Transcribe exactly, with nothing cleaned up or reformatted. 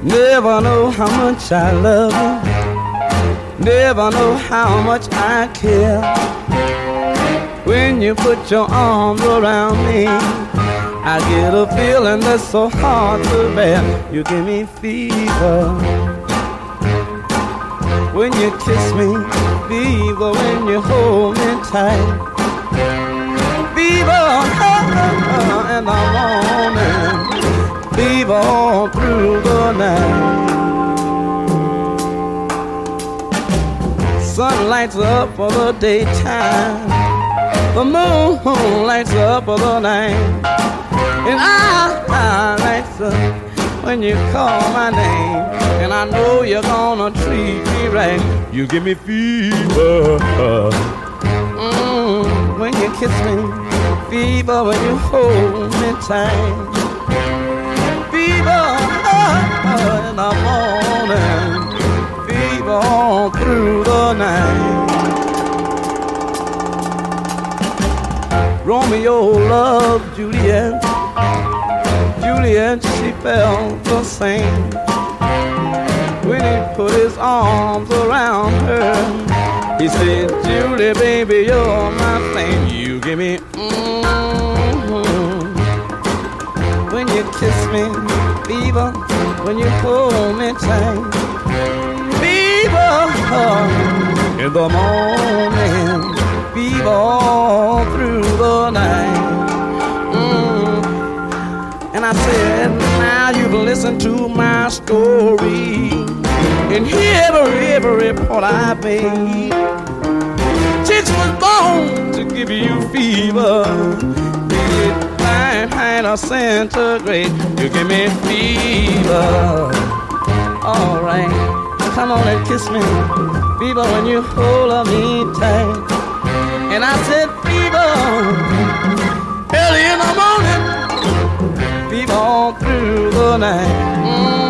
Never know how much I love you. Never know how much I care. When you put your arms around me, I get a feeling that's so hard to bear. You give me fever when you kiss me, fever when you hold me tight, fever in the morning, fever all through the night. Sun lights up for the daytime, the moon lights up for the night, and I, I lights up when you call my name, and I know you're gonna treat me right. You give me fever mm, when you kiss me, fever when you hold me tight, fever uh, in the morning, fever all through the night. Romeo loved Juliet. Juliet, she felt the same when he put his arms around her. He said, Julie, baby, you're my flame. You give me mm-hmm when you kiss me, fever when you hold me tight, fever in the morning, fever all through the night. Mm. And I said, now you've listened to my story, and hear every, every report I made. Chicks was born to give you fever, Fahrenheit or centigrade. You give me fever. All right. Come on and kiss me, fever when you hold me tight. And I said, fever, early in the morning, fever all through the night. Mm.